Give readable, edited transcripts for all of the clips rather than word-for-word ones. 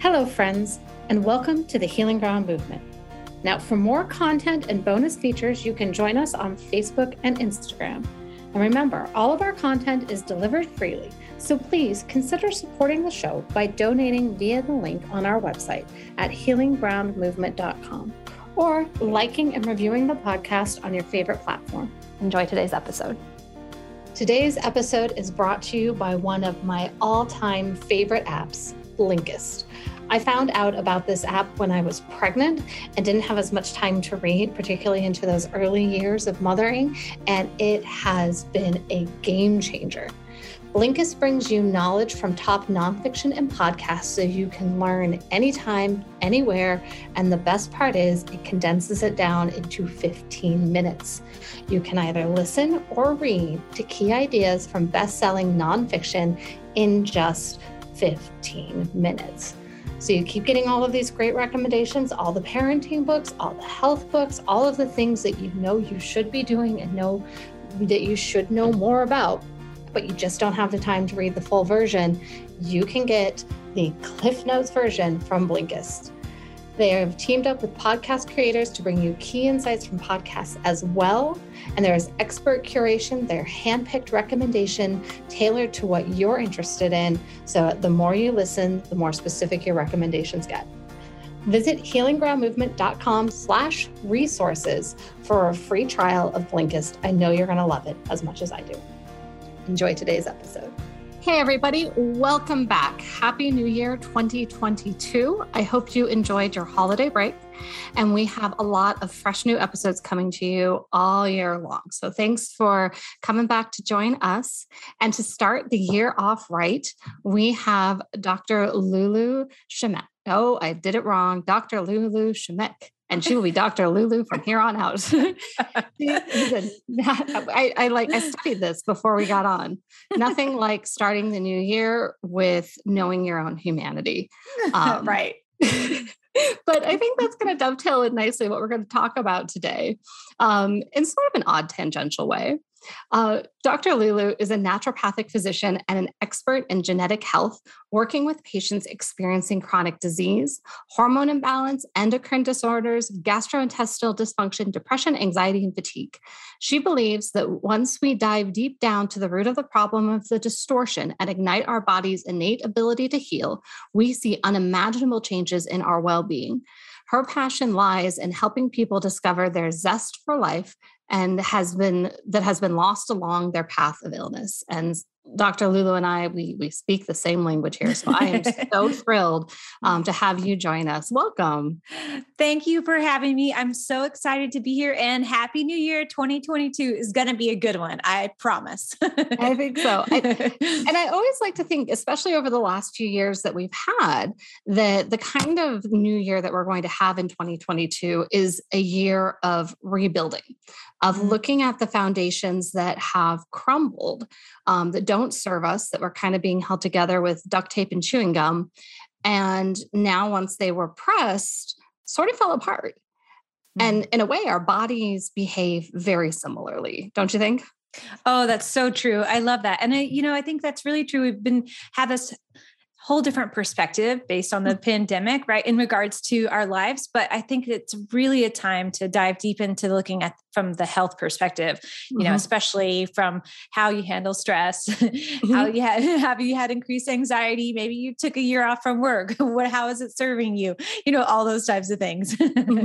Hello, friends, and welcome to the Healing Ground Movement. Now, for more content and bonus features, you can join us on Facebook and Instagram. And remember, all of our content is delivered freely, so please consider supporting the show by donating via the link on our website at healinggroundmovement.com or liking and reviewing the podcast on your favorite platform. Enjoy today's episode. Today's episode is brought to you by one of my all-time favorite apps, Blinkist. I found out about this app when I was pregnant and didn't have as much time to read, particularly into those early years of mothering, and it has been a game changer. Blinkist brings you knowledge from top nonfiction and podcasts so you can learn anytime, anywhere, and the best part is it condenses it down into 15 minutes. You can either listen or read to key ideas from best-selling nonfiction in just 15 minutes. So you keep getting all of these great recommendations, all the parenting books, all the health books, all of the things that you know you should be doing and know that you should know more about, but you just don't have the time to read the full version. You can get the Cliff Notes version from Blinkist. They have teamed up with podcast creators to bring you key insights from podcasts as well. And there is expert curation, their handpicked recommendation tailored to what you're interested in. So the more you listen, the more specific your recommendations get. Visit healinggroundmovement.com/resources for a free trial of Blinkist. I know you're going to love it as much as I do. Enjoy today's episode. Hey, everybody. Welcome back. Happy New Year 2022. I hope you enjoyed your holiday break. And we have a lot of fresh new episodes coming to you all year long. So thanks for coming back to join us. And to start the year off right, we have Dr. Lulu Shemek. Oh, I did it wrong. Dr. Lulu Shemek. And she will be Dr. Lulu from here on out. I studied this before we got on. Nothing like starting the new year with knowing your own humanity. Right. But I think that's going to dovetail in nicely what we're going to talk about today in sort of an odd tangential way. Dr. Lulu is a naturopathic physician and an expert in genetic health, working with patients experiencing chronic disease, hormone imbalance, endocrine disorders, gastrointestinal dysfunction, depression, anxiety, and fatigue. She believes that once we dive deep down to the root of the problem of the distortion and ignite our body's innate ability to heal, we see unimaginable changes in our well-being. Her passion lies in helping people discover their zest for life and has been lost along their path of illness. And Dr. Lulu and I, we speak the same language here. So I am so thrilled to have you join us. Welcome. Thank you for having me. I'm so excited to be here, and Happy New Year. 2022 is going to be a good one. I promise. I think so. And I always like to think, especially over the last few years that we've had, that the kind of new year that we're going to have in 2022 is a year of rebuilding, of looking at the foundations that have crumbled, that don't serve us, that were kind of being held together with duct tape and chewing gum. And now once they were pressed, sort of fell apart. And in a way, our bodies behave very similarly, don't you think? Oh, that's so true. I love that. And I think that's really true. Have this whole different perspective based on the pandemic, right? In regards to our lives. But I think it's really a time to dive deep into looking at from the health perspective, especially from how you handle stress, have you had increased anxiety? Maybe you took a year off from work. How is it serving you? All those types of things.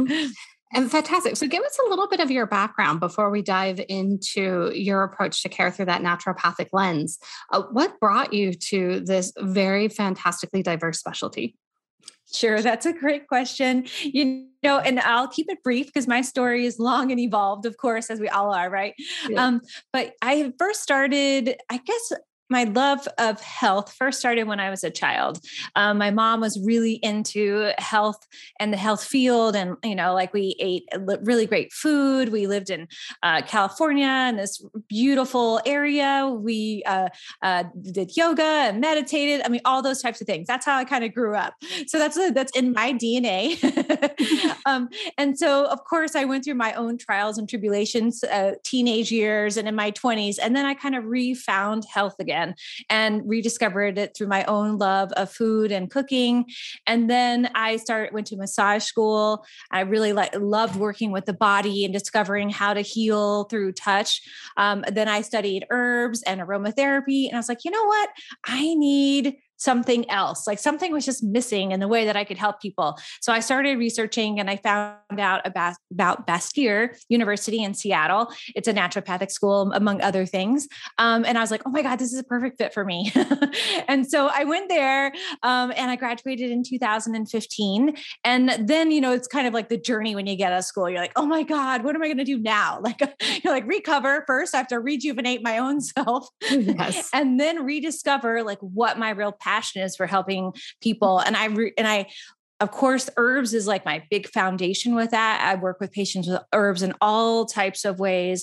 And fantastic. So give us a little bit of your background before we dive into your approach to care through that naturopathic lens. What brought you to this very fantastically diverse specialty? Sure. That's a great question. And I'll keep it brief because my story is long and evolved, of course, as we all are, right? Yeah. But I first started, I guess, my love of health first started when I was a child. My mom was really into health and the health field. And, we ate really great food. We lived in California in this beautiful area. We did yoga and meditated. All those types of things. That's how I kind of grew up. So that's in my DNA. And so, of course, I went through my own trials and tribulations, teenage years and in my 20s. And then I kind of refound health again. again and rediscovered it through my own love of food and cooking. And then I went to massage school. I really loved working with the body and discovering how to heal through touch. Then I studied herbs and aromatherapy. And I was like, you know what? I need something else. Like something was just missing in the way that I could help people. So I started researching and I found out about Bastyr University in Seattle. It's a naturopathic school, among other things. And I was like, oh my God, this is a perfect fit for me. And so I went there and I graduated in 2015. And then, it's kind of like the journey when you get out of school. You're like, oh my God, what am I going to do now? Like, you're like, recover first. I have to rejuvenate my own self. Yes. And then rediscover like what my real passion is for helping people. And I, of course, herbs is like my big foundation with that. I work with patients with herbs in all types of ways.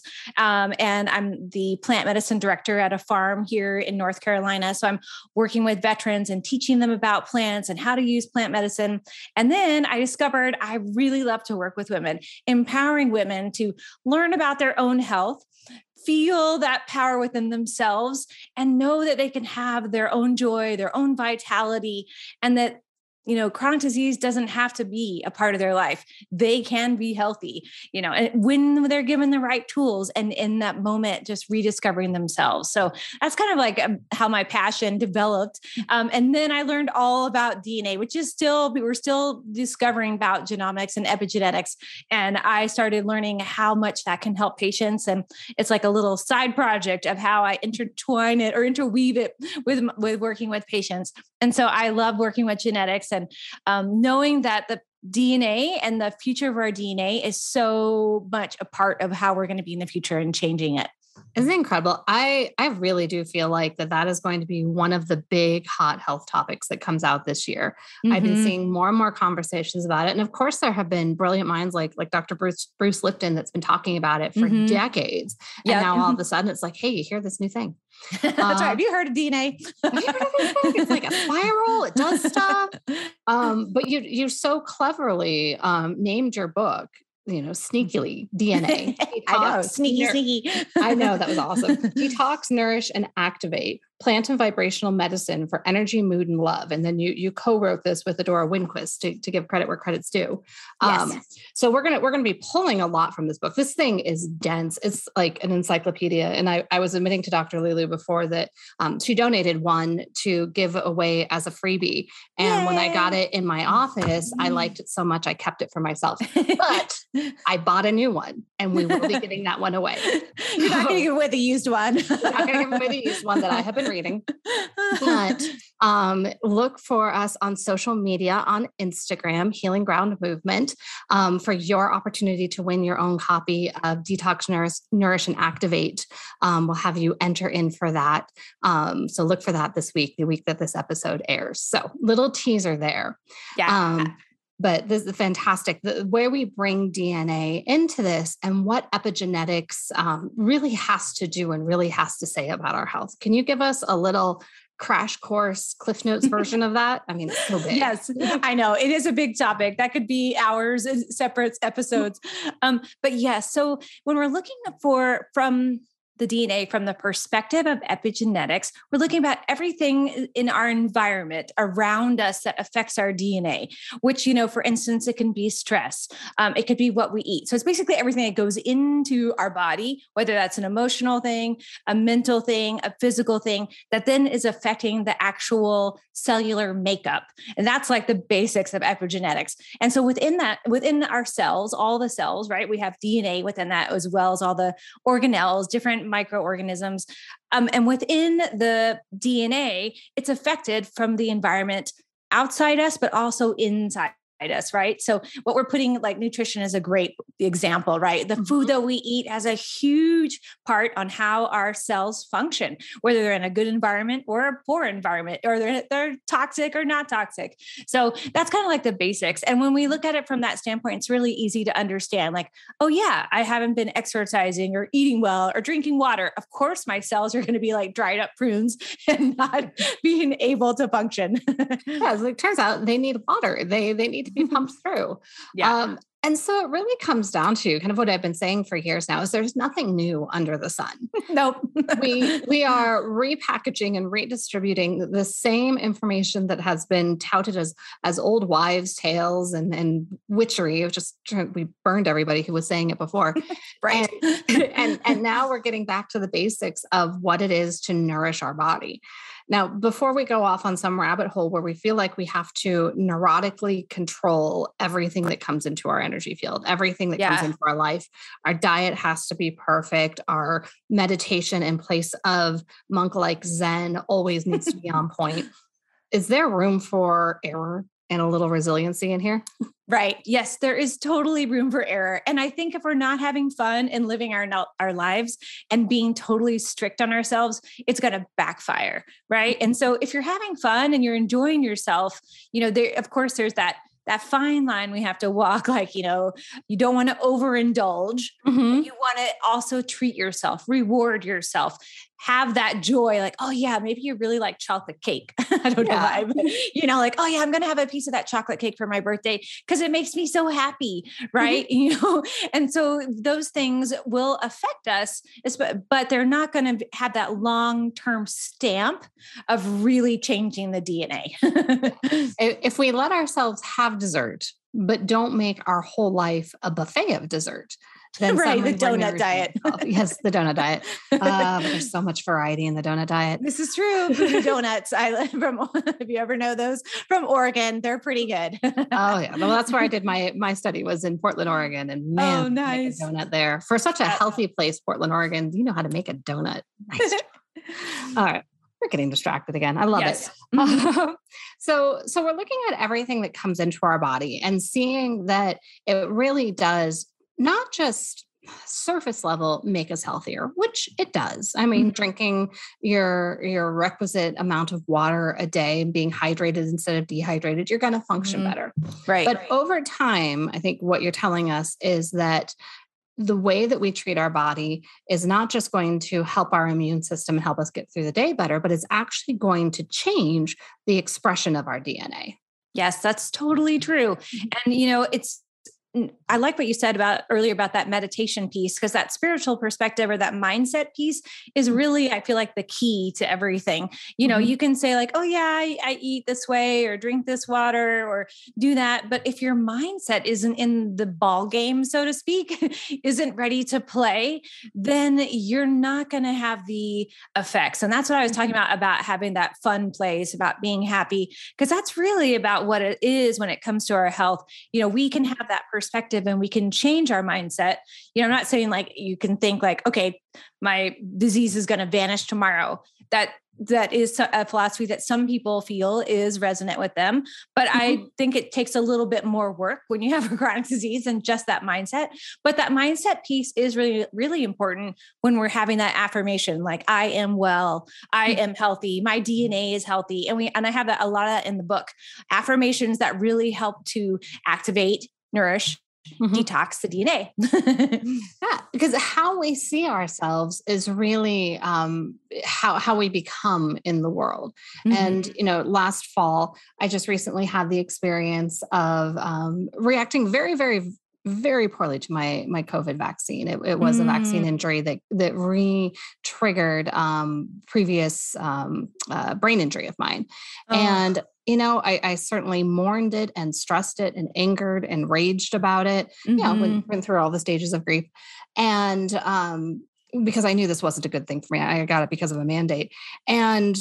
And I'm the plant medicine director at a farm here in North Carolina. So I'm working with veterans and teaching them about plants and how to use plant medicine. And then I discovered I really love to work with women, empowering women to learn about their own health, feel that power within themselves, and know that they can have their own joy, their own vitality, and that chronic disease doesn't have to be a part of their life. They can be healthy, and when they're given the right tools and in that moment, just rediscovering themselves. So that's kind of like how my passion developed. And then I learned all about DNA, which is we're still discovering about genomics and epigenetics. And I started learning how much that can help patients. And it's like a little side project of how I intertwine it or interweave it with working with patients. And so I love working with genetics and knowing that the DNA and the future of our DNA is so much a part of how we're going to be in the future and changing it. Isn't it incredible? I really do feel like that is going to be one of the big hot health topics that comes out this year. Mm-hmm. I've been seeing more and more conversations about it. And of course, there have been brilliant minds like Dr. Bruce Lipton that's been talking about it for decades. And now all of a sudden it's like, hey, you hear this new thing. That's right. Have you heard of DNA? Have you heard of this thing? It's like a spiral. It does stuff. But you so cleverly named your book, sneakily DNA. I know, sneaky. I know, that was awesome. Detox, nourish, and activate. Plant and vibrational medicine for energy, mood, and love. And then you co-wrote this with Adora Winquist to give credit where credit's due. Yes. So we're gonna be pulling a lot from this book. This thing is dense. It's like an encyclopedia. And I was admitting to Dr. Lulu before that she donated one to give away as a freebie. And Yay. When I got it in my office, I liked it so much I kept it for myself. But I bought a new one, and we will be giving that one away. You're not going to give away the used one. I'm not going to give away the used one that I have been reading. But look for us on social media, on Instagram, Healing Ground Movement, for your opportunity to win your own copy of Detox, Nourish, and Activate. We'll have you enter in for that. So look for that this week, the week that this episode airs. So little teaser there. Yeah. But this is fantastic. Where we bring DNA into this and what epigenetics really has to do and really has to say about our health. Can you give us a little crash course, Cliff Notes version of that? I mean, it's so big. Yes, I know. It is a big topic. That could be hours and separate episodes. But yes, so when we're looking from the DNA from the perspective of epigenetics, we're looking about everything in our environment around us that affects our DNA, which, for instance, it can be stress. It could be what we eat. So it's basically everything that goes into our body, whether that's an emotional thing, a mental thing, a physical thing, that then is affecting the actual cellular makeup. And that's like the basics of epigenetics. And so within our cells, all the cells, right, we have DNA within that, as well as all the organelles, different microorganisms. And within the DNA, it's affected from the environment outside us, but also inside us, right? So what we're putting, like nutrition is a great example, right? The food that we eat has a huge part on how our cells function, whether they're in a good environment or a poor environment, or they're toxic or not toxic. So that's kind of like the basics. And when we look at it from that standpoint, it's really easy to understand, like, oh yeah, I haven't been exercising or eating well or drinking water. Of course, my cells are going to be like dried up prunes and not being able to function. Yeah, it turns out they need water. They need need to be pumped through. And so it really comes down to kind of what I've been saying for years now is there's nothing new under the sun. Nope. we are repackaging and redistributing the same information that has been touted as old wives' tales and witchery. We burned everybody who was saying it before. Right. And now we're getting back to the basics of what it is to nourish our body. Now, before we go off on some rabbit hole where we feel like we have to neurotically control everything that comes into our energy field, everything that comes into our life, our diet has to be perfect. Our meditation in place of monk-like Zen always needs to be on point. Is there room for error and a little resiliency in here? Right. Yes, there is totally room for error. And I think if we're not having fun and living our lives and being totally strict on ourselves, it's going to backfire. Right. And so if you're having fun and you're enjoying yourself, of course, there's that fine line we have to walk. Like, you don't want to overindulge. Mm-hmm. You want to also treat yourself, reward yourself, have that joy. Like, oh yeah, maybe you really like chocolate cake. I don't know why, but like, oh yeah, I'm going to have a piece of that chocolate cake for my birthday because it makes me so happy. Right. Mm-hmm. And so those things will affect us, but they're not going to have that long-term stamp of really changing the DNA. If we let ourselves have dessert, but don't make our whole life a buffet of dessert, then right, the donut diet. Yes, the donut diet. But there's so much variety in the donut diet. This is true. Donuts. If you ever know those from Oregon, they're pretty good. Oh yeah. Well, that's where I did my study was in Portland, Oregon. And man, nice. Make a donut there. For such a healthy place, Portland, Oregon, you know how to make a donut. Nice. All right. We're getting distracted again. I love it. Mm-hmm. So we're looking at everything that comes into our body and seeing that it really does not just surface level make us healthier, which it does. I mean, drinking your requisite amount of water a day and being hydrated instead of dehydrated, you're going to function better. Right. But over time, I think what you're telling us is that the way that we treat our body is not just going to help our immune system and help us get through the day better, but it's actually going to change the expression of our DNA. Yes, that's totally true. And, I like what you said earlier about that meditation piece, because that spiritual perspective or that mindset piece is really, I feel like, the key to everything. You can say like, oh yeah, I eat this way or drink this water or do that. But if your mindset isn't in the ball game, so to speak, isn't ready to play, then you're not going to have the effects. And that's what I was talking about having that fun place, about being happy, because that's really about what it is when it comes to our health. We can have that perspective and we can change our mindset. I'm not saying like you can think like, okay, my disease is going to vanish tomorrow. That is a philosophy that some people feel is resonant with them. But I think it takes a little bit more work when you have a chronic disease than just that mindset. But that mindset piece is really, really important when we're having that affirmation, like I am well, I am healthy, my DNA is healthy. And I have a lot of that in the book, affirmations that really help to activate, nourish, detox the DNA. Yeah, because how we see ourselves is really how we become in the world. And, last fall, I just recently had the experience of reacting very, very, very poorly to my COVID vaccine. It was a vaccine injury that re-triggered previous brain injury of mine. And I certainly mourned it and stressed it and angered and raged about it. Went through all the stages of grief. And because I knew this wasn't a good thing for me, I got it because of a mandate. And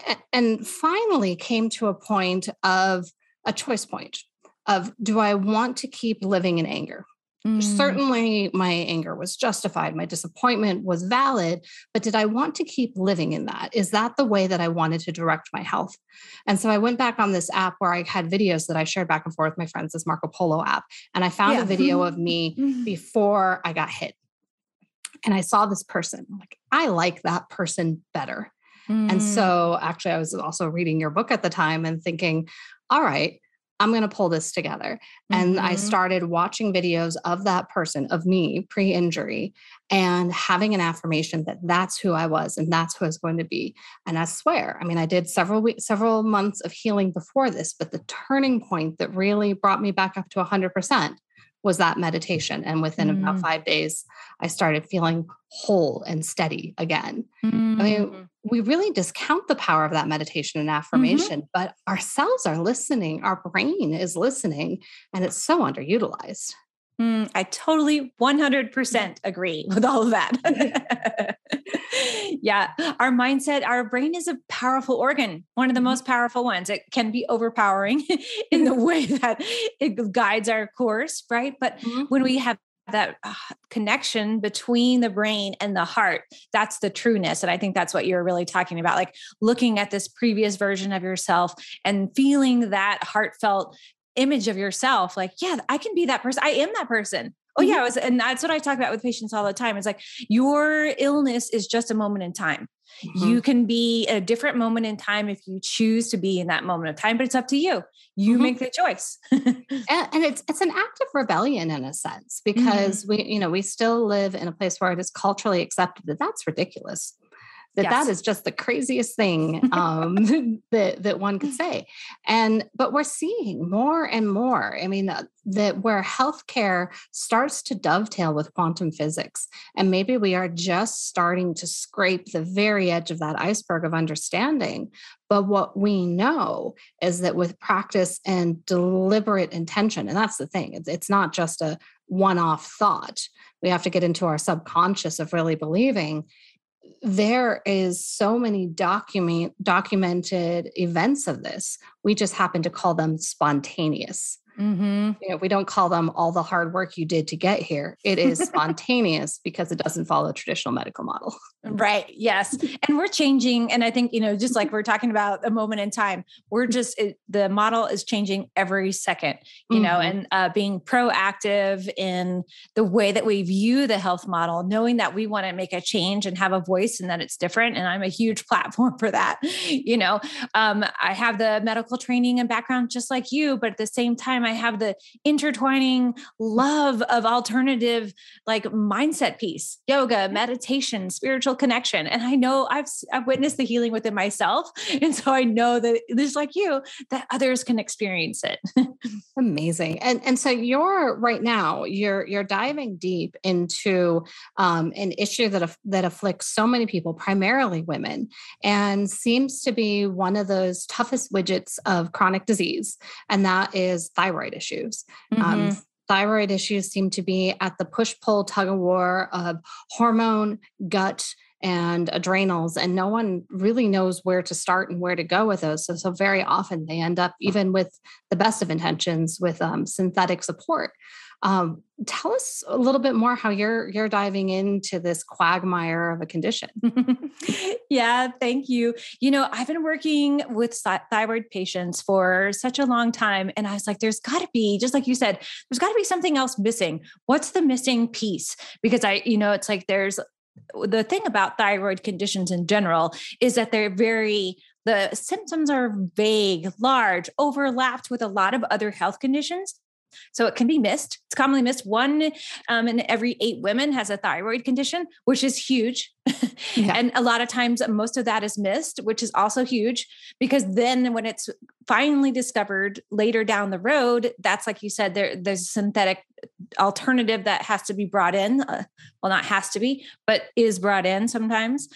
finally came to a point of a choice point of, do I want to keep living in anger? Certainly my anger was justified. My disappointment was valid, but did I want to keep living in that? Is that the way that I wanted to direct my health? And so I went back on this app where I had videos that I shared back and forth with my friends, this Marco Polo app. And I found a video of me before I got hit. And I saw this person, like, I like that person better. And so actually I was also reading your book at the time and thinking, all right, I'm going to pull this together. And I started watching videos of that person, of me pre-injury, and having an affirmation that that's who I was and that's who I was going to be. And I swear, I mean, I did several months of healing before this, but the turning point that really brought me back up to 100% was that meditation. And within about 5 days, I started feeling whole and steady again. I mean, we really discount the power of that meditation and affirmation, but our cells are listening. Our brain is listening, and it's so underutilized. I totally 100% agree with all of that. Yeah. Our mindset, our brain is a powerful organ, one of the most powerful ones. It can be overpowering in the way that it guides our course, right? But when we have that connection between the brain and the heart, that's the trueness. And I think that's what you're really talking about, like looking at this previous version of yourself and feeling that heartfelt image of yourself. Like, yeah, I can be that person. I am that person. Oh yeah. And that's what I talk about with patients all the time. It's like, your illness is just a moment in time. You can be a different moment in time if you choose to be in that moment of time, but it's up to you. You make the choice. and it's an act of rebellion in a sense, because we still live in a place where it is culturally accepted that that's ridiculous. That is just the craziest thing that one could say. But we're seeing more and more. I mean, that where healthcare starts to dovetail with quantum physics. And maybe we are just starting to scrape the very edge of that iceberg of understanding. But what we know is that with practice and deliberate intention, and that's the thing, it's not just a one-off thought. We have to get into our subconscious of really believing. There is so many documented events of this. We just happen to call them spontaneous. We don't call them all the hard work you did to get here. It is spontaneous because it doesn't follow a traditional medical model. Right. Yes. And we're changing. And I think, just like we're talking about a moment in time, the model is changing every second, and being proactive in the way that we view the health model, knowing that we want to make a change and have a voice and that it's different. And I'm a huge platform for that. I have the medical training and background just like you, but at the same time, I have the intertwining love of alternative, like mindset piece, yoga, meditation, spiritual connection. And I know I've witnessed the healing within myself. And so I know that just like you, that others can experience it. Amazing. And so right now you're diving deep into an issue that afflicts so many people, primarily women, and seems to be one of those toughest widgets of chronic disease. And that is thyroid issues. Thyroid issues seem to be at the push-pull tug-of-war of hormone, gut, and adrenals, and no one really knows where to start and where to go with those. So very often they end up, even with the best of intentions, with synthetic support. Tell us a little bit more how you're diving into this quagmire of a condition. Yeah, thank you. I've been working with thyroid patients for such a long time. And I was like, there's got to be, just like you said, there's got to be something else missing. What's the missing piece? Because it's like the thing about thyroid conditions in general is that the symptoms are vague, large, overlapped with a lot of other health conditions. So it can be missed. It's commonly missed. 1 in every 8 women has a thyroid condition, which is huge. Yeah. And a lot of times most of that is missed, which is also huge, because then when it's finally discovered later down the road, that's like you said, there's a synthetic alternative that has to be brought in. Well, not has to be, but is brought in sometimes.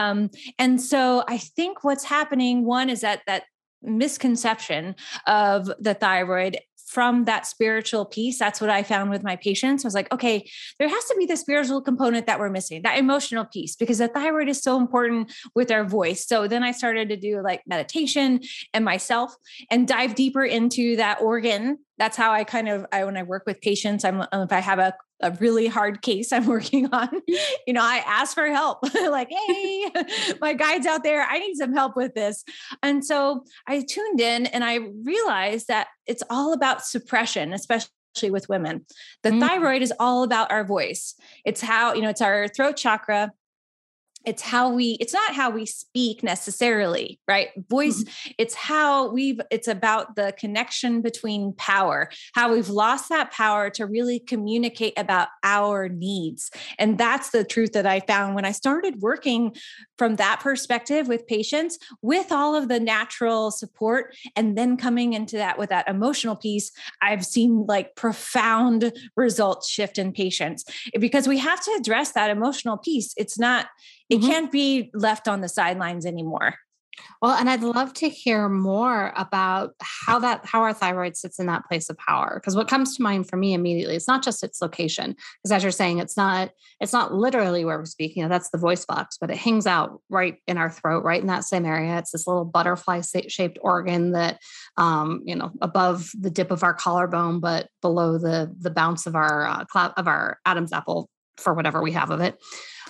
And so I think what's happening, one is that misconception of the thyroid from that spiritual piece. That's what I found with my patients. I was like, okay, there has to be the spiritual component that we're missing, that emotional piece, because the thyroid is so important with our voice. So then I started to do like meditation and myself and dive deeper into that organ. That's how when I work with patients, if I have a really hard case I'm working on, I ask for help. Like, hey, my guide's out there. I need some help with this. And so I tuned in and I realized that it's all about suppression, especially with women. The thyroid is all about our voice. It's how, it's our throat chakra. it's not how we speak necessarily, right? Voice, it's about the connection between power, how we've lost that power to really communicate about our needs. And that's the truth that I found when I started working from that perspective with patients, with all of the natural support, and then coming into that with that emotional piece. I've seen like profound results shift in patients, because we have to address that emotional piece. It can't be left on the sidelines anymore. Well, and I'd love to hear more about how our thyroid sits in that place of power. Because what comes to mind for me immediately, it's not just its location. Because as you're saying, it's not literally where we're speaking. That's the voice box, but it hangs out right in our throat, right in that same area. It's this little butterfly shaped organ that, above the dip of our collarbone, but below the bounce of our Adam's apple, for whatever we have of it.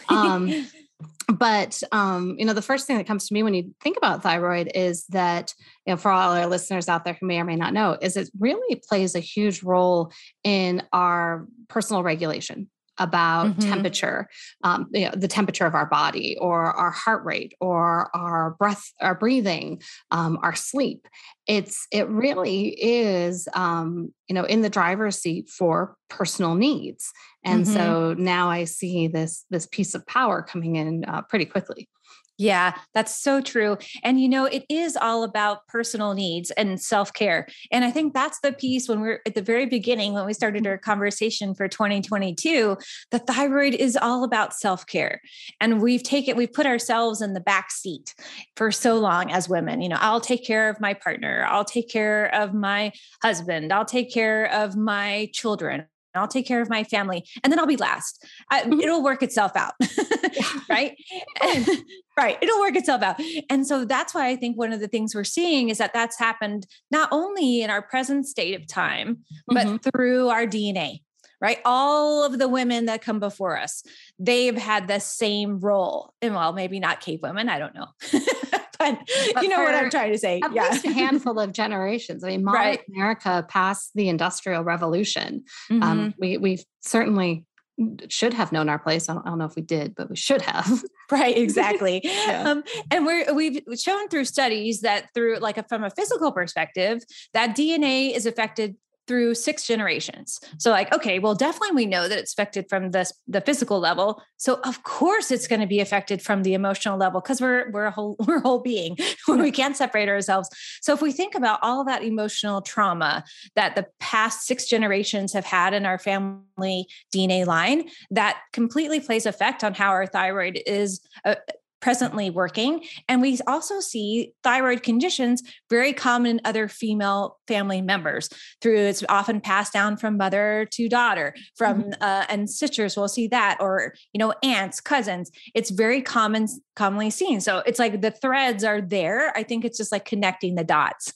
But, the first thing that comes to me when you think about thyroid is that, for all our listeners out there who may or may not know, is it really plays a huge role in our personal regulation about temperature, the temperature of our body, or our heart rate, or our breath, our breathing, our sleep. It really is, in the driver's seat for personal needs. And so now I see this piece of power coming in pretty quickly. Yeah, that's so true. And, it is all about personal needs and self-care. And I think that's the piece when we're at the very beginning, when we started our conversation for 2022, the thyroid is all about self-care. And we've put ourselves in the back seat for so long as women. I'll take care of my partner. I'll take care of my husband. I'll take care of my children. I'll take care of my family, and then I'll be last. It'll work itself out. Right. Right. It'll work itself out. And so that's why I think one of the things we're seeing is that that's happened not only in our present state of time, but through our DNA, right? All of the women that come before us, they've had the same role. And well, maybe not cave women. I don't know. But you know what I'm trying to say. At least a handful of generations. I mean, modern America passed the Industrial Revolution. We certainly should have known our place. I don't know if we did, but we should have. Right, exactly. And we've shown through studies that from a physical perspective, that DNA is affected through 6 generations. So definitely we know that it's affected from the physical level. So of course it's going to be affected from the emotional level, because we're a whole being. We can't separate ourselves. So if we think about all that emotional trauma that the past 6 generations have had in our family DNA line, that completely plays effect on how our thyroid is presently working. And we also see thyroid conditions very common in other female family members it's often passed down from mother to daughter, and sisters will see that, or, aunts, cousins. It's very commonly seen. So it's like the threads are there. I think it's just like connecting the dots.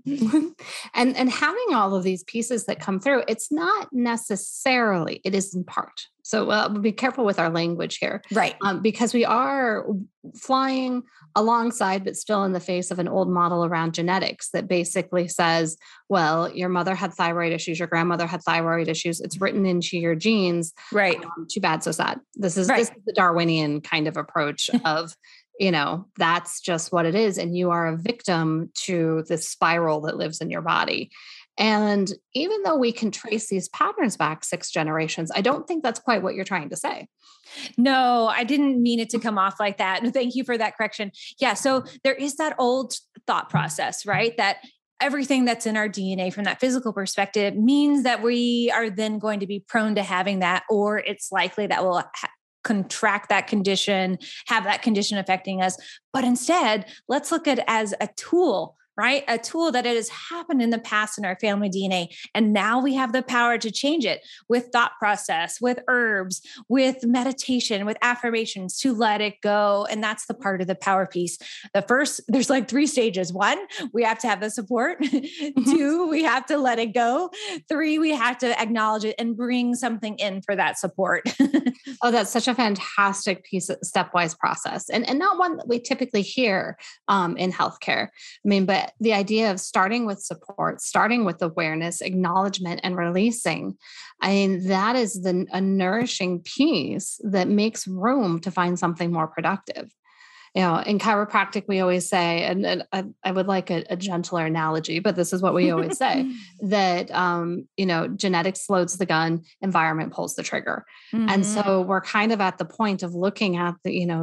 And having all of these pieces that come through, it's not necessarily, it is in part. So we'll be careful with our language here. Right. Because we are flying alongside, but still in the face of an old model around genetics that basically says, well, your mother had thyroid issues, your grandmother had thyroid issues. It's written into your genes. Right. Too bad, so sad. This is the Darwinian kind of approach of, that's just what it is. And you are a victim to this spiral that lives in your body. And even though we can trace these patterns back 6 generations, I don't think that's quite what you're trying to say. No, I didn't mean it to come off like that. Thank you for that correction. Yeah. So there is that old thought process, right? That everything that's in our DNA from that physical perspective means that we are then going to be prone to having that, or it's likely that we'll contract that condition, have that condition affecting us. But instead, let's look at it as a tool, right? A tool that it has happened in the past in our family DNA. And now we have the power to change it with thought process, with herbs, with meditation, with affirmations to let it go. And that's the part of the power piece. There's like 3 stages. 1, we have to have the support. 2, we have to let it go. 3, we have to acknowledge it and bring something in for that support. Oh, that's such a fantastic stepwise process. And not one that we typically hear in healthcare. I mean, but the idea of starting with support, starting with awareness, acknowledgement, and releasing, I mean, that is a nourishing piece that makes room to find something more productive. In chiropractic, we always say, and I would like a gentler analogy, but this is what we always say, that, genetics loads the gun, environment pulls the trigger. Mm-hmm. And so we're kind of at the point of looking at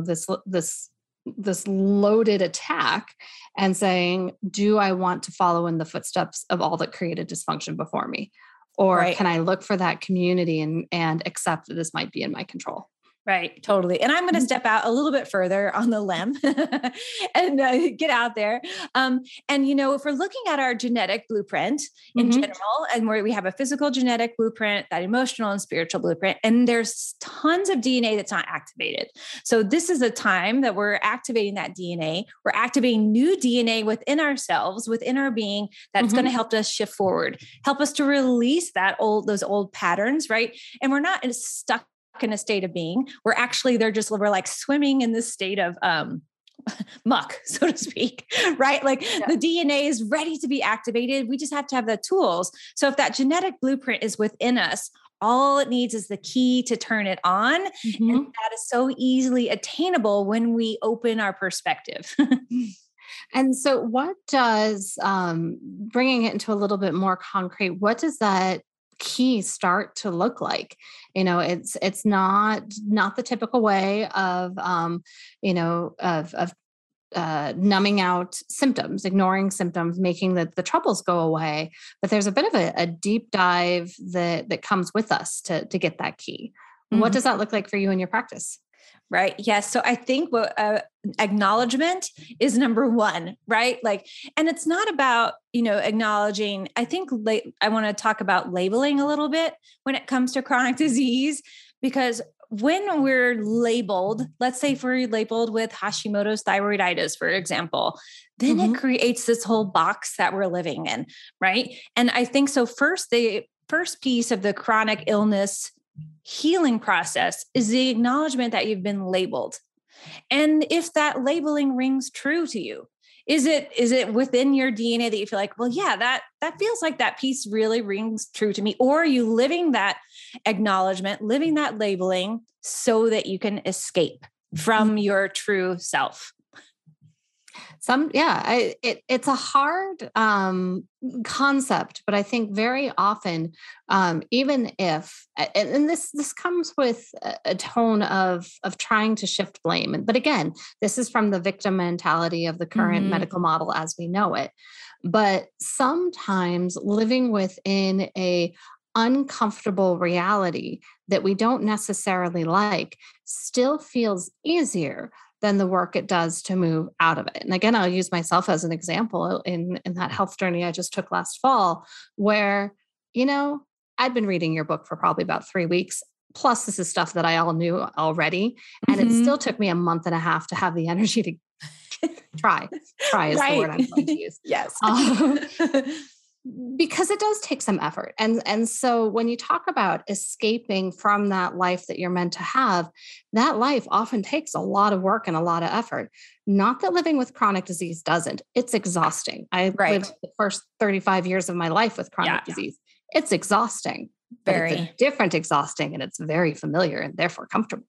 this loaded attack and saying, do I want to follow in the footsteps of all that created dysfunction before me? Or can I look for that community and accept that this might be in my control? Right. Totally. And I'm going to step out a little bit further on the limb and get out there. If we're looking at our genetic blueprint in general, and where we have a physical genetic blueprint, that emotional and spiritual blueprint, and there's tons of DNA that's not activated. So this is a time that we're activating that DNA. We're activating new DNA within ourselves, within our being, that's going to help us shift forward, help us to release those old patterns, right? And we're not stuck in a state of being. We're like swimming in this state of muck, so to speak, right? Like the DNA is ready to be activated. We just have to have the tools. So if that genetic blueprint is within us, all it needs is the key to turn it on. And that is so easily attainable when we open our perspective. And so what does, bringing it into a little bit more concrete, what does that key start to look like? It's not the typical way of numbing out symptoms, ignoring symptoms, making the troubles go away. But there's a bit of a deep dive that comes with us to get that key. What does that look like for you in your practice? Right. Yes. So I think acknowledgement is number one, right? And it's not about, acknowledging. I think I want to talk about labeling a little bit when it comes to chronic disease, because when we're labeled, let's say if we're labeled with Hashimoto's thyroiditis, for example, then it creates this whole box that we're living in. Right. And I think so the first piece of the chronic illness healing process is the acknowledgement that you've been labeled. And if that labeling rings true to you, is it within your DNA that you feel like, well, yeah, that feels like that piece really rings true to me? Or are you living that acknowledgement, living that labeling so that you can escape from your true self? It's a hard concept, but I think very often, even if, and this comes with a tone of trying to shift blame. But again, this is from the victim mentality of the current medical model as we know it. But sometimes living within a uncomfortable reality that we don't necessarily like still feels easier than the work it does to move out of it. And again, I'll use myself as an example in that health journey I just took last fall, where, I'd been reading your book for probably about 3 weeks. Plus, this is stuff that I all knew already. And it still took me a month and a half to have the energy to try is the word I'm going to use. Yes. Because it does take some effort. And so when you talk about escaping from that life that you're meant to have, that life often takes a lot of work and a lot of effort. Not that living with chronic disease doesn't. It's exhausting. I lived the first 35 years of my life with chronic disease. It's exhausting. Very. But it's a different exhausting, and it's very familiar and therefore comfortable.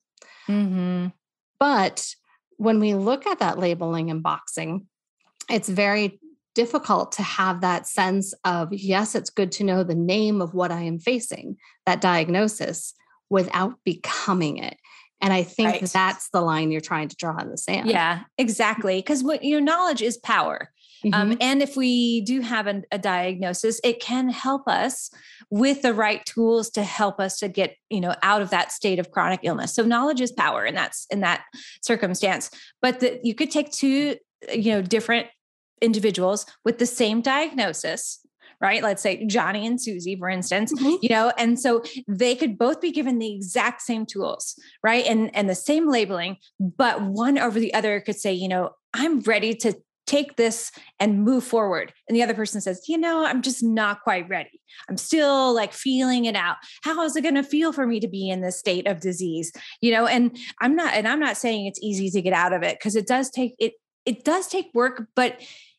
But when we look at that labeling and boxing, it's very difficult to have that sense of, yes, it's good to know the name of what I am facing, that diagnosis, without becoming it. And I think that's the line you're trying to draw in the sand. Yeah, exactly. Because knowledge is power. And if we do have a diagnosis, it can help us with the right tools to help us to get, out of that state of chronic illness. So knowledge is power, and that's in that circumstance. But you could take two, different individuals with the same diagnosis, right? Let's say Johnny and Susie, for instance, and so they could both be given the exact same tools, right? And the same labeling, but one over the other could say, I'm ready to take this and move forward. And the other person says, I'm just not quite ready. I'm still feeling it out. How is it going to feel for me to be in this state of disease? And I'm not saying it's easy to get out of it, because it does take work, but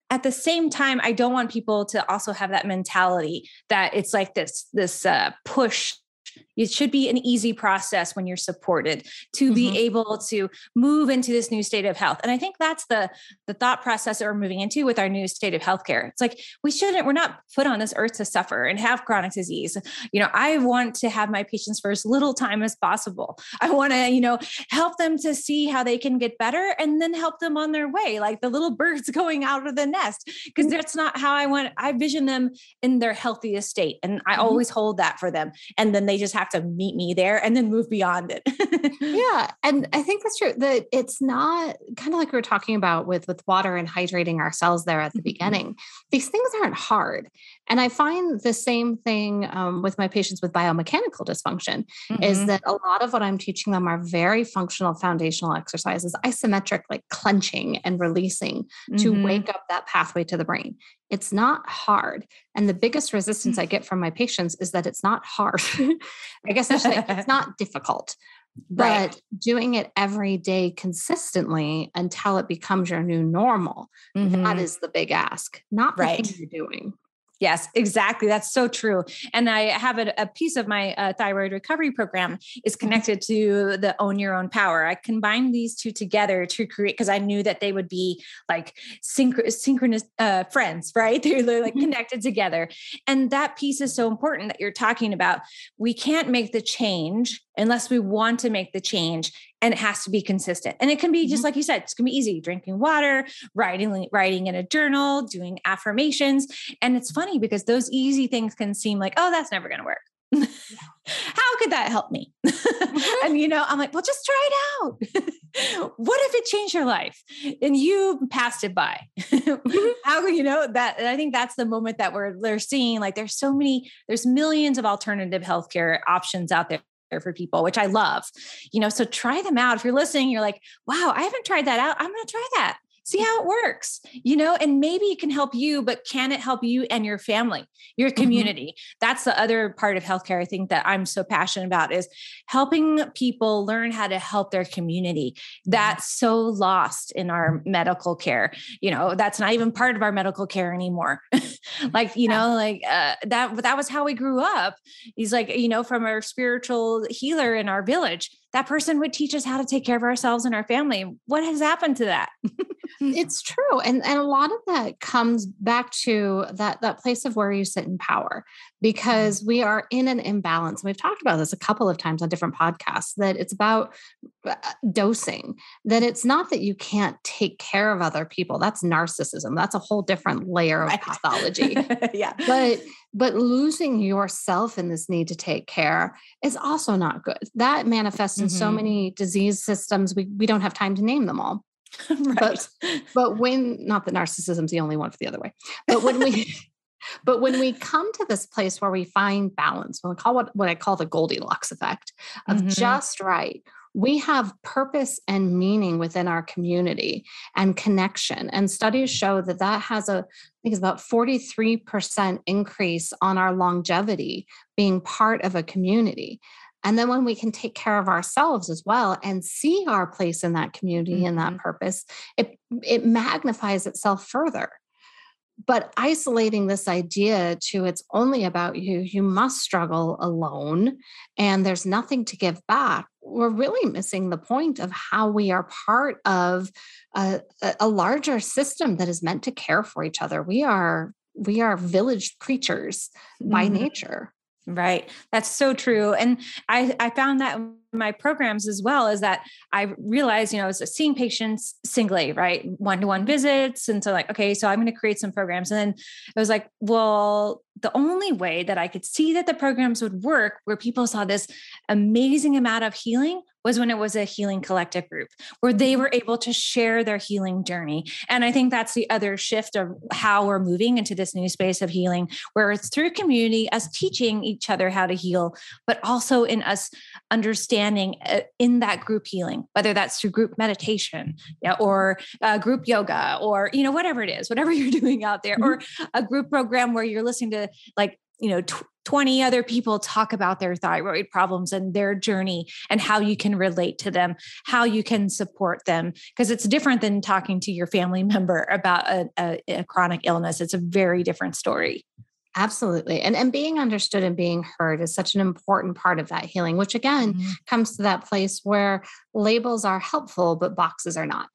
at the same time, I don't want people to also have that mentality that it's like this push. It should be an easy process when you're supported to be able to move into this new state of health. And I think that's the thought process that we're moving into with our new state of healthcare. It's like, we're not put on this earth to suffer and have chronic disease. I want to have my patients for as little time as possible. I want to, help them to see how they can get better and then help them on their way, like the little birds going out of the nest, because that's not how I vision them in their healthiest state. And I always hold that for them. And then they just have to meet me there and then move beyond it. Yeah. And I think that's true, that it's not kind of like we were talking about with water and hydrating ourselves there at the beginning. These things aren't hard. And I find the same thing with my patients with biomechanical dysfunction is that a lot of what I'm teaching them are very functional foundational exercises, isometric, like clenching and releasing to wake up that pathway to the brain. It's not hard. And the biggest resistance I get from my patients is that it's not hard. I guess I should say it's not difficult, but doing it every day consistently until it becomes your new normal, that is the big ask, not the thing you're doing. Yes, exactly. That's so true. And I have a piece of my thyroid recovery program is connected to the Own Your Own Power. I combined these two together to create, because I knew that they would be like synchronous friends, right? They're like connected together. And that piece is so important that you're talking about. We can't make the change unless we want to make the change, and it has to be consistent. And it can be just like you said, it's going to be easy, drinking water, writing in a journal, doing affirmations. And it's funny because those easy things can seem like, oh, that's never going to work. How could that help me? And, I'm like, well, just try it out. What if it changed your life and you passed it by? How can that? And I think that's the moment that they're seeing, like, there's millions of alternative healthcare options out there for people, which I love, so try them out. If you're listening, you're like, wow, I haven't tried that out. I'm going to try that. See how it works, and maybe it can help you, but can it help you and your family, your community? That's the other part of healthcare I think that I'm so passionate about, is helping people learn how to help their community. That's so lost in our medical care. That's not even part of our medical care anymore. That was how we grew up. He's like, from our spiritual healer in our village, that person would teach us how to take care of ourselves and our family. What has happened to that? It's true. And a lot of that comes back to that place of where you sit in power, because we are in an imbalance. We've talked about this a couple of times on different podcasts, that it's about dosing, that it's not that you can't take care of other people. That's narcissism. That's a whole different layer of pathology. Yeah. But losing yourself in this need to take care is also not good. That manifests in so many disease systems. We don't have time to name them all. Right. But when, not that narcissism's the only one for the other way, but when we come to this place where we find balance, when we call what I call the Goldilocks effect of just right, we have purpose and meaning within our community and connection. And studies show that has I think it's about 43% increase on our longevity being part of a community. And then when we can take care of ourselves as well and see our place in that community and that purpose, it magnifies itself further. But isolating this idea to it's only about you, you must struggle alone, and there's nothing to give back, we're really missing the point of how we are part of a larger system that is meant to care for each other. We are village creatures by nature. Right. That's so true. And I found that in my programs as well, is that I realized, I was seeing patients singly, right? One-to-one visits. And so okay, so I'm going to create some programs. And then I was like, well, the only way that I could see that the programs would work where people saw this amazing amount of healing was when it was a healing collective group where they were able to share their healing journey. And I think that's the other shift of how we're moving into this new space of healing, where it's through community, us teaching each other how to heal, but also in us understanding in that group healing, whether that's through group meditation, or group yoga, or, whatever it is, whatever you're doing out there, or a group program where you're listening to 20 other people talk about their thyroid problems and their journey and how you can relate to them, how you can support them. Because it's different than talking to your family member about a chronic illness. It's a very different story. Absolutely. And being understood and being heard is such an important part of that healing, which again comes to that place where labels are helpful, but boxes are not.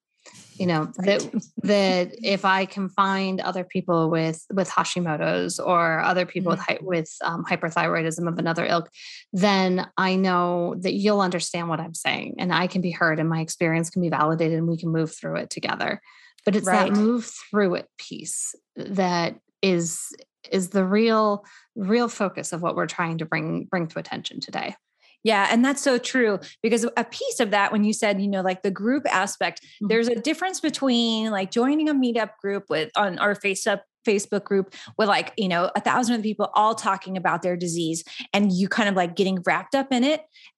That if I can find other people with Hashimoto's or other people with hyperthyroidism of another ilk, then I know that you'll understand what I'm saying and I can be heard and my experience can be validated and we can move through it together. But it's that move through it piece that is the real focus of what we're trying to bring to attention today. Yeah. And that's so true, because a piece of that, when you said, like the group aspect, there's a difference between like joining a meetup group on our Facebook group with 1,000 people all talking about their disease and you kind of like getting wrapped up in it.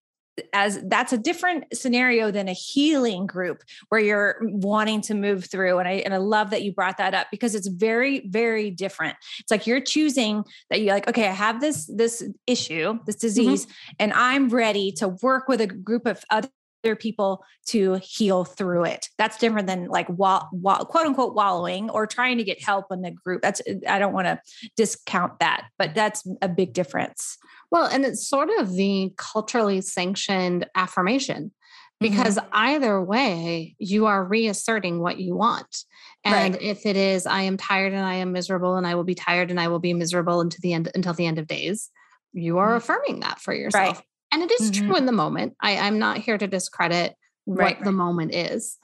As that's a different scenario than a healing group where you're wanting to move through. And I love that you brought that up because it's very, very different. It's like you're choosing that you're like, okay, I have this issue, this disease, and I'm ready to work with a group of other people to heal through it. That's different than like quote unquote wallowing or trying to get help in the group. I don't want to discount that, but that's a big difference. Well, and it's sort of the culturally sanctioned affirmation because either way, you are reasserting what you want. And if it is, I am tired and I am miserable and I will be tired and I will be miserable until the end of days, you are affirming that for yourself. And it is true in the moment. I'm not here to discredit what the moment is,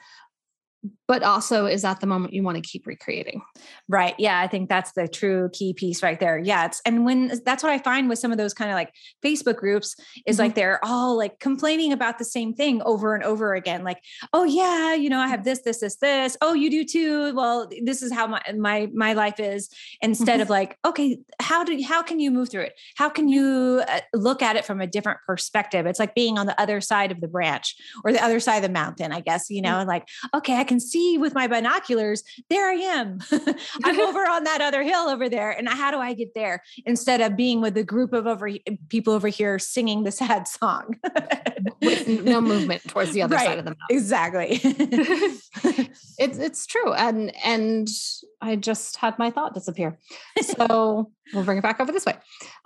but also is that the moment you want to keep recreating. Right. Yeah. I think that's the true key piece right there. Yeah. That's what I find with some of those kind of like Facebook groups is like, they're all like complaining about the same thing over and over again. Like, oh yeah, I have this. Oh, you do too. Well, this is how my life is, instead of like, okay, how can you move through it? How can you look at it from a different perspective? It's like being on the other side of the branch or the other side of the mountain, I guess, like, okay, I can see with my binoculars, there I am. I'm over on that other hill over there. And how do I get there? Instead of being with a group of people over here singing the sad song. With no movement towards the other side of the mountain. Exactly. It's true. And I just had my thought disappear. So we'll bring it back over this way.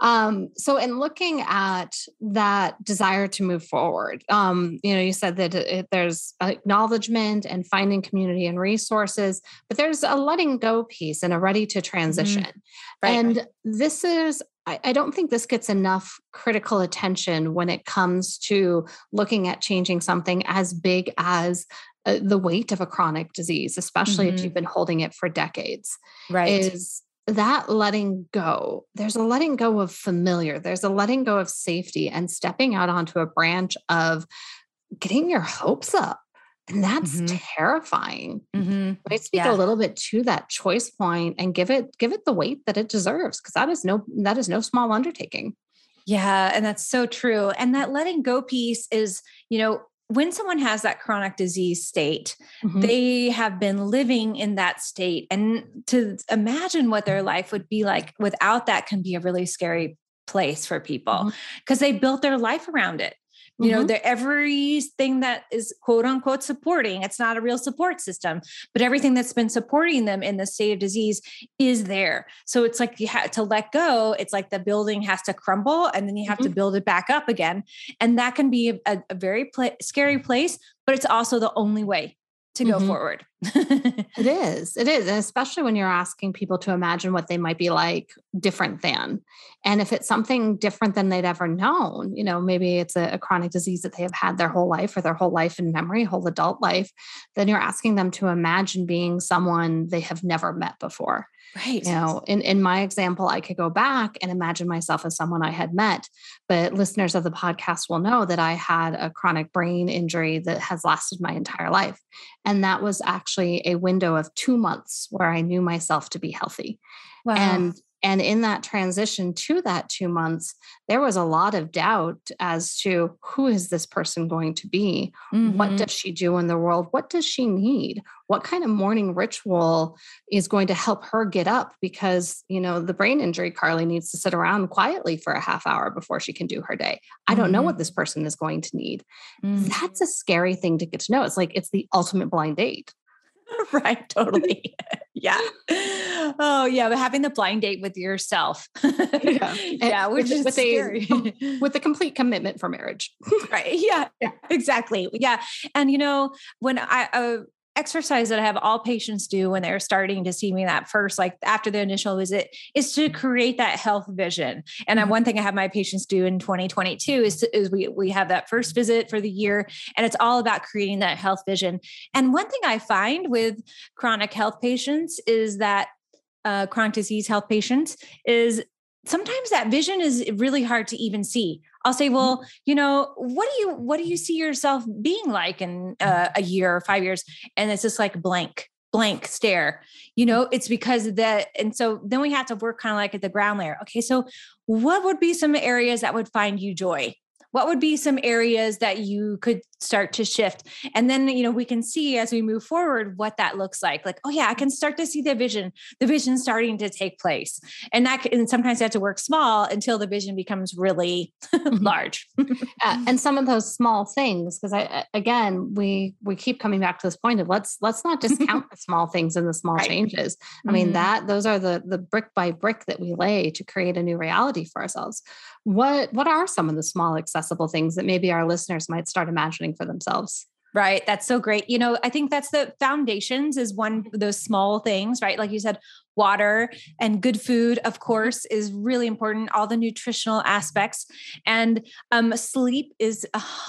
So in looking at that desire to move forward, you said that there's acknowledgement and finding community and resources, but there's a letting go piece and a ready to transition. And this is, I don't think this gets enough critical attention when it comes to looking at changing something as big as the weight of a chronic disease, especially if you've been holding it for decades. Is that letting go. There's a letting go of familiar. There's a letting go of safety and stepping out onto a branch of getting your hopes up. And that's terrifying. I speak a little bit to that choice point and give it the weight that it deserves, because that is no small undertaking. Yeah. And that's so true. And that letting go piece is, when someone has that chronic disease state, they have been living in that state. And to imagine what their life would be like without that can be a really scary place for people because they built their life around it. Everything that is quote unquote supporting, it's not a real support system, but everything that's been supporting them in the state of disease is there. So it's like you have to let go. It's like the building has to crumble and then you have to build it back up again. And that can be a very scary place, but it's also the only way to go forward. It is. And especially when you're asking people to imagine what they might be like different than. And if it's something different than they'd ever known, maybe it's a chronic disease that they have had their whole life or their whole life in memory, whole adult life, then you're asking them to imagine being someone they have never met before. Right. In my example, I could go back and imagine myself as someone I had met, but listeners of the podcast will know that I had a chronic brain injury that has lasted my entire life. And that was actually a window of 2 months where I knew myself to be healthy. Wow. And in that transition to that 2 months, there was a lot of doubt as to who is this person going to be? What does she do in the world? What does she need? What kind of morning ritual is going to help her get up? Because, the brain injury, Carly needs to sit around quietly for a half hour before she can do her day. I don't know what this person is going to need. That's a scary thing to get to know. It's like, it's the ultimate blind date. Right. Totally. Yeah. Oh yeah. But having the blind date with yourself. Yeah. Which is scary. With a complete commitment for marriage. Right. Yeah. Exactly. Yeah. And when I, exercise that I have all patients do when they're starting to see me that first, like after the initial visit, is to create that health vision. And one thing I have my patients do in 2022 is we have that first visit for the year, and it's all about creating that health vision. And one thing I find with chronic health patients is that chronic disease health patients is sometimes that vision is really hard to even see. I'll say, well, what do you see yourself being like in a year or 5 years? And it's just like blank stare, it's because of that. And so then we have to work kind of like at the ground layer. Okay. So what would be some areas that would find you joy? What would be some areas that you could start to shift? And then, we can see as we move forward what that looks like. Like, oh yeah, I can start to see the vision starting to take place. And sometimes you have to work small until the vision becomes really large. And some of those small things, because we keep coming back to this point of let's not discount the small things and the small changes. I mean, those are the brick by brick that we lay to create a new reality for ourselves. What are some of the small accessible things that maybe our listeners might start imagining for themselves? Right. That's so great. I think that's the foundations is one of those small things, right? Like you said, water and good food, of course, is really important. All the nutritional aspects, and sleep is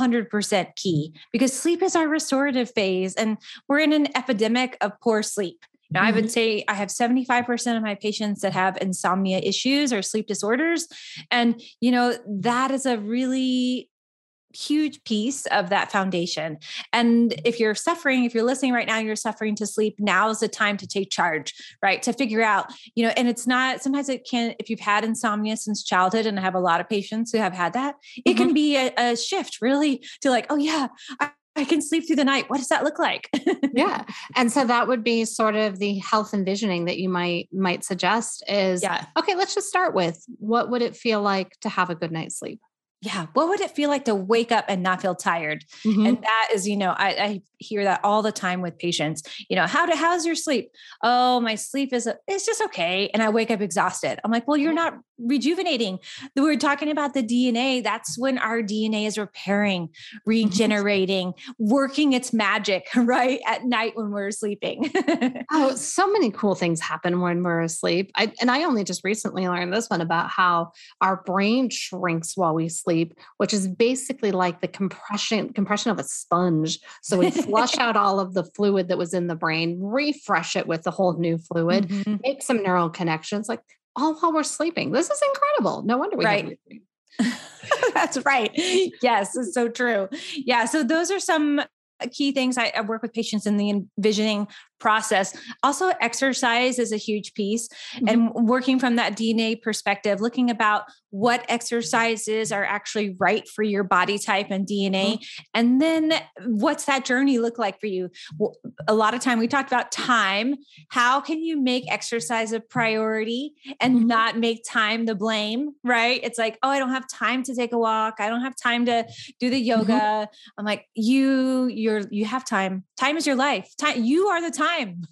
100% key, because sleep is our restorative phase, and we're in an epidemic of poor sleep. Now, I would say I have 75% of my patients that have insomnia issues or sleep disorders. And, that is a really huge piece of that foundation. And if you're listening right now, you're suffering to sleep, now is the time to take charge, right? To figure out, and it's not, sometimes it can, if you've had insomnia since childhood, and I have a lot of patients who have had that, it can be a shift really to like, oh yeah, I can sleep through the night. What does that look like? Yeah. And so that would be sort of the health envisioning that you might suggest is, okay, let's just start with what would it feel like to have a good night's sleep? Yeah. What would it feel like to wake up and not feel tired? And that is, I hear that all the time with patients, how's your sleep? Oh, my sleep it's just okay. And I wake up exhausted. I'm like, well, you're not rejuvenating. We're talking about the DNA. That's when our DNA is repairing, regenerating, working its magic, right? At night when we're sleeping. Oh, so many cool things happen when we're asleep. I only just recently learned this one about how our brain shrinks while we sleep, which is basically like the compression of a sponge. So we flush out all of the fluid that was in the brain, refresh it with the whole new fluid, make some neural connections, like all while we're sleeping. This is incredible. No wonder we have sleep. That's right. Yes, it's so true. Yeah. So those are some key things. I work with patients in the envisioning process. Also, exercise is a huge piece, and working from that DNA perspective, looking about what exercises are actually right for your body type and DNA. And then what's that journey look like for you? A lot of time we talked about time. How can you make exercise a priority and not make time the blame, right? It's like, oh, I don't have time to take a walk. I don't have time to do the yoga. I'm like, you have time. Time is your life. Time. You are the time.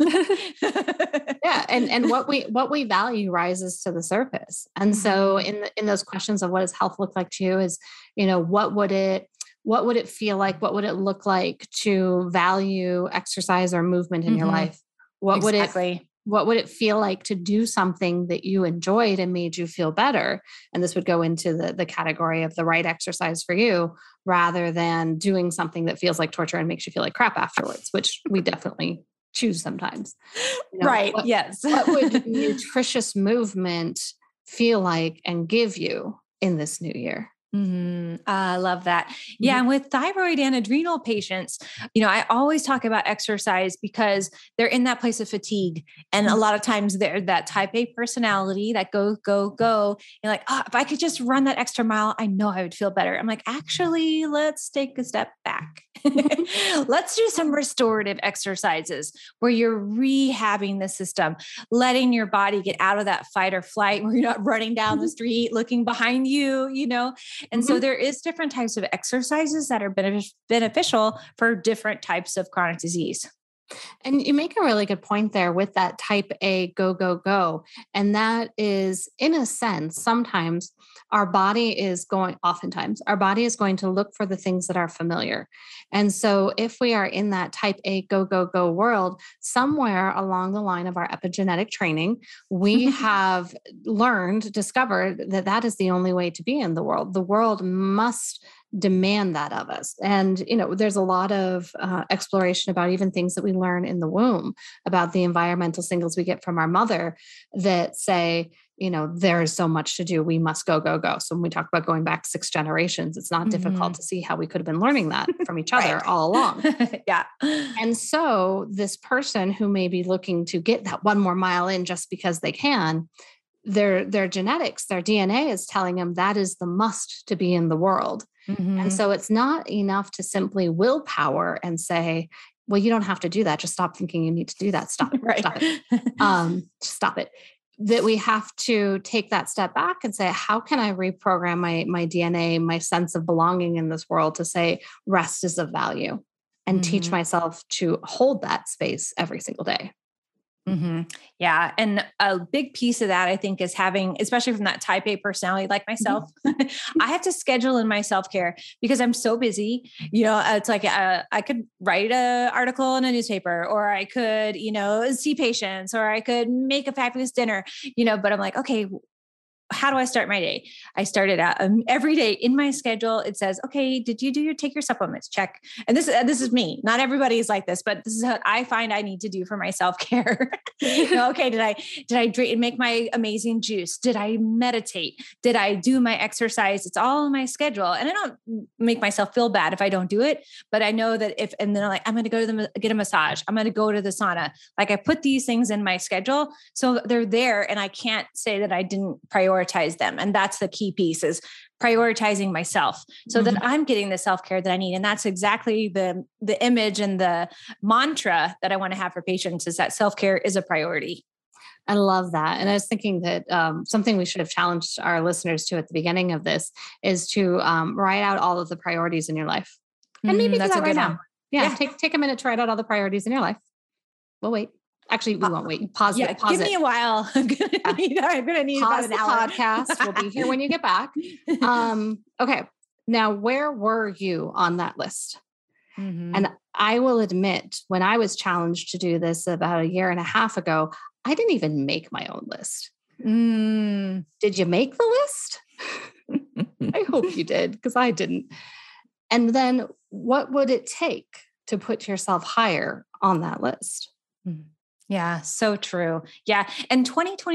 Yeah. And what we value rises to the surface. And so in those questions of what does health look like to you is, what would it feel like? What would it look like to value exercise or movement in your life? What would it feel like to do something that you enjoyed and made you feel better? And this would go into the category of the right exercise for you, rather than doing something that feels like torture and makes you feel like crap afterwards, which we definitely choose sometimes. Right. Yes. What would nutritious movement feel like and give you in this new year? I love that. Yeah. And with thyroid and adrenal patients, I always talk about exercise because they're in that place of fatigue. And a lot of times they're that type A personality that go, go, go. You're like, oh, if I could just run that extra mile, I know I would feel better. I'm like, actually, let's take a step back. Let's do some restorative exercises where you're rehabbing the system, letting your body get out of that fight or flight where you're not running down the street, looking behind you, And so there is different types of exercises that are beneficial for different types of chronic disease. And you make a really good point there with that type A go, go, go. And that is, in a sense, oftentimes our body is going to look for the things that are familiar. And so if we are in that type A go, go, go world, somewhere along the line of our epigenetic training, we have discovered that is the only way to be in the world. The world must demand that of us. And, there's a lot of exploration about even things that we learn in the womb about the environmental signals we get from our mother that say, there is so much to do. We must go, go, go. So when we talk about going back 6 generations, it's not difficult to see how we could have been learning that from each other all along. Yeah. And so this person who may be looking to get that 1 more mile in just because they can, their genetics, their DNA is telling them that is the must to be in the world. And so it's not enough to simply willpower and say, well, you don't have to do that. Just stop thinking you need to do that. Stop it. Right. Stop it. Stop it. That we have to take that step back and say, how can I reprogram my DNA, my sense of belonging in this world to say rest is of value and teach myself to hold that space every single day. Yeah. And a big piece of that, I think, is having, especially from that type A personality like myself, I have to schedule in my self-care because I'm so busy. It's like I could write an article in a newspaper, or I could, see patients, or I could make a fabulous dinner, but I'm like, okay, how do I start my day? I started out every day in my schedule. It says, okay, did you take your supplements? Check. And this is me. Not everybody is like this, but this is what I find I need to do for my self-care. Okay. Did I drink and make my amazing juice? Did I meditate? Did I do my exercise? It's all in my schedule. And I don't make myself feel bad if I don't do it, but I know that and then I'm like, I'm going to go to get a massage. I'm going to go to the sauna. Like I put these things in my schedule. So they're there and I can't say that I didn't prioritize them. And that's the key piece, is prioritizing myself so that I'm getting the self-care that I need. And that's exactly the image and the mantra that I want to have for patients, is that self-care is a priority. I love that. And I was thinking that something we should have challenged our listeners to at the beginning of this is to write out all of the priorities in your life. And maybe do that right now. Yeah. Take a minute to write out all the priorities in your life. We'll wait. Actually, we won't wait. Pause it. Give me a while. I'm going to need pause about an the hour. podcast. We'll be here when you get back. Okay. Now, where were you on that list? And I will admit, when I was challenged to do this about 1.5 years ago, I didn't even make my own list. Did you make the list? I hope you did, because I didn't. And then what would it take to put yourself higher on that list? Yeah, so true. Yeah. And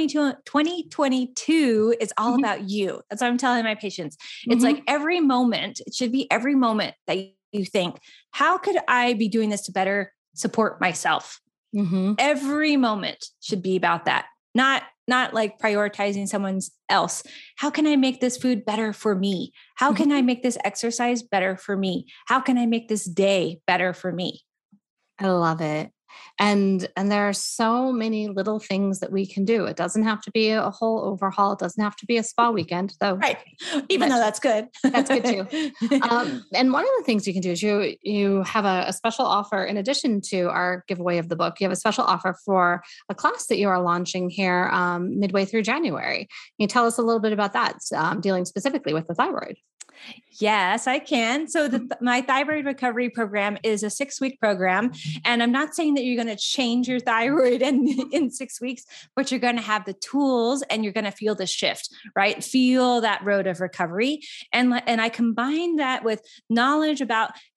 2022 is all about you. That's what I'm telling my patients. It's like every moment, it should be every moment that you think, how could I be doing this to better support myself? Every moment should be about that. Not like prioritizing someone else. How can I make this food better for me? How can I make this exercise better for me? How can I make this day better for me? I love it. And there are so many little things that we can do. It doesn't have to be a whole overhaul. It doesn't have to be a spa weekend, though. Right. Even though that's good. That's good too. And one of the things you can do is you have a special offer in addition to our giveaway of the book. You have a special offer for a class that you are launching here midway through January. Can you tell us a little bit about that, dealing specifically with the thyroid? Yes, I can. So my thyroid recovery program is a 6-week program. And I'm not saying that you're going to change your thyroid in 6 weeks, but you're going to have the tools and you're going to feel the shift, right? Feel that road of recovery. And I combine that with knowledge about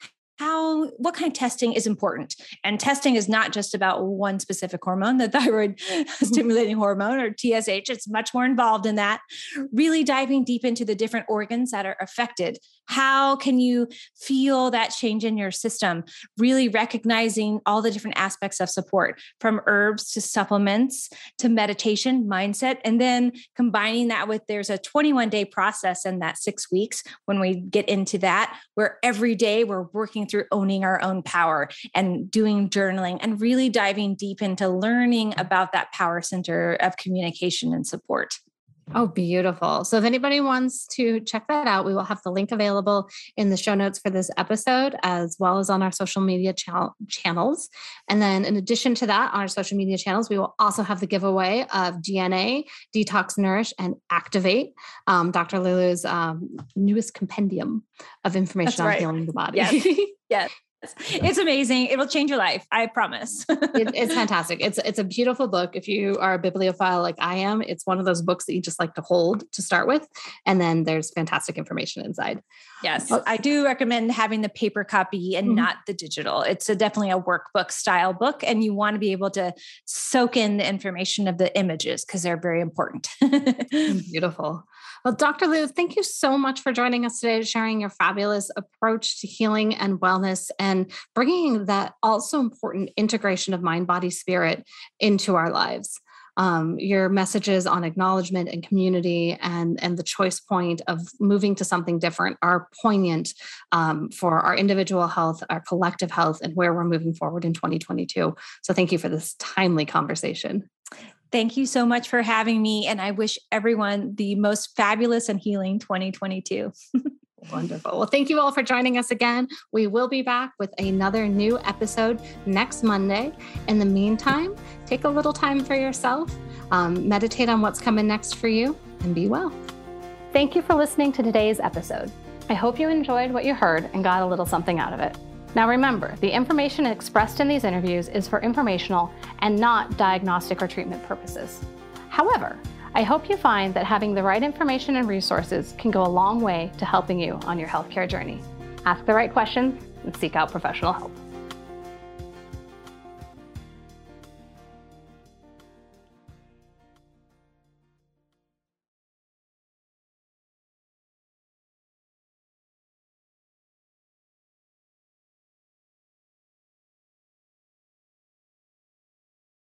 what kind of testing is important. And testing is not just about one specific hormone, the thyroid stimulating hormone or TSH. It's much more involved in that. Really diving deep into the different organs that are affected. How can you feel that change in your system? Really recognizing all the different aspects of support, from herbs to supplements to meditation, mindset, and then combining that with there's a 21-day process in that 6 weeks when we get into that, where every day we're working through owning our own power and doing journaling and really diving deep into learning about that power center of communication and support. Oh, beautiful. So if anybody wants to check that out, we will have the link available in the show notes for this episode, as well as on our social media channels. And then in addition to that, on our social media channels, we will also have the giveaway of DNA, Detox, Nourish, and Activate, Dr. Lulu's newest compendium of information on healing the body. Yes. Yes. It's amazing. It will change your life. I promise. It's fantastic. It's a beautiful book. If you are a bibliophile like I am, it's one of those books that you just like to hold to start with. And then there's fantastic information inside. Yes. I do recommend having the paper copy and not the digital. It's definitely a workbook style book. And you want to be able to soak in the information of the images because they're very important. Beautiful. Well, Dr. Lulu, thank you so much for joining us today, sharing your fabulous approach to healing and wellness and bringing that also important integration of mind, body, spirit into our lives. Your messages on acknowledgement and community and the choice point of moving to something different are poignant for our individual health, our collective health, and where we're moving forward in 2022. So thank you for this timely conversation. Thank you so much for having me. And I wish everyone the most fabulous and healing 2022. Wonderful. Well, thank you all for joining us again. We will be back with another new episode next Monday. In the meantime, take a little time for yourself, meditate on what's coming next for you, and be well. Thank you for listening to today's episode. I hope you enjoyed what you heard and got a little something out of it. Now remember, the information expressed in these interviews is for informational and not diagnostic or treatment purposes. However, I hope you find that having the right information and resources can go a long way to helping you on your healthcare journey. Ask the right questions and seek out professional help.